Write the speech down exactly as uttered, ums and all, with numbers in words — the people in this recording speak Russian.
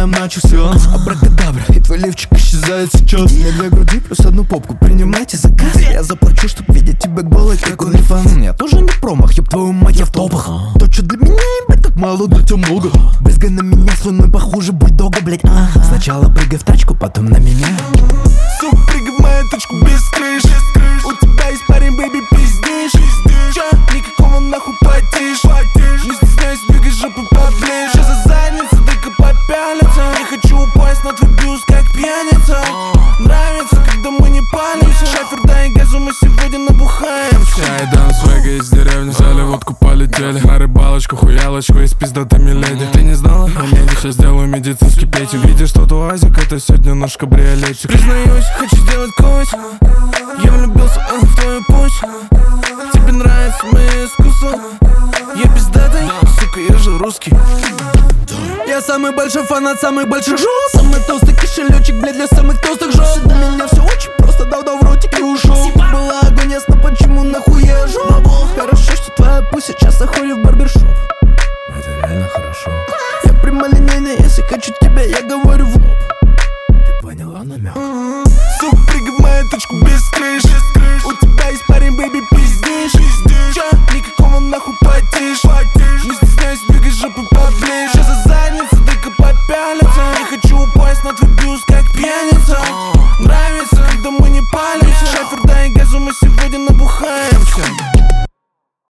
начинаем начал сеанс. Абракадабра, и твой лифчик исчезает сейчас. Мне две груди плюс одну попку, принимайте заказ. Я заплачу, чтоб видеть тебя голой, как OnlyFans. Я тоже не промах, ёб твою мать, я в топах. То, что для меня, ебать, так мало, для тебя много. Брызгай на меня слюной похуже бульдога, блять. Ага. Сначала прыгай в тачку, потом на меня. Сука, прыгай в мою точку без крыш. У тебя есть парень, бэйби, пиздишь. Чё? Никакого нахуй потишь. Не стесняйся, двигай жопу поближе. За задницу только попялиться. Не хочу упасть на твой бюст, как пьяница. Нравится, когда мы не палимся. Шафер, дай газу, мы сегодня набухаемся. Я и Дан Свега из деревни, взяли водку, полетели на рыбалочку, хуялочку и с пиздатыми леди. Ты не знала? На меди сейчас сделаю медицинский петик. Видишь тот уазик, это сегодня наш кабриолетик. Признаюсь, хочу сделать кость. Я влюбился а, в твою путь. Тебе нравится мое искусство. Я пиздатый, сука, я же русский. Я самый большой фанат самых больших жёл. Самый толстый кошелечек, блядь, для самых толстых жёл. Для меня все очень просто, дал-дал в ротик и ушел.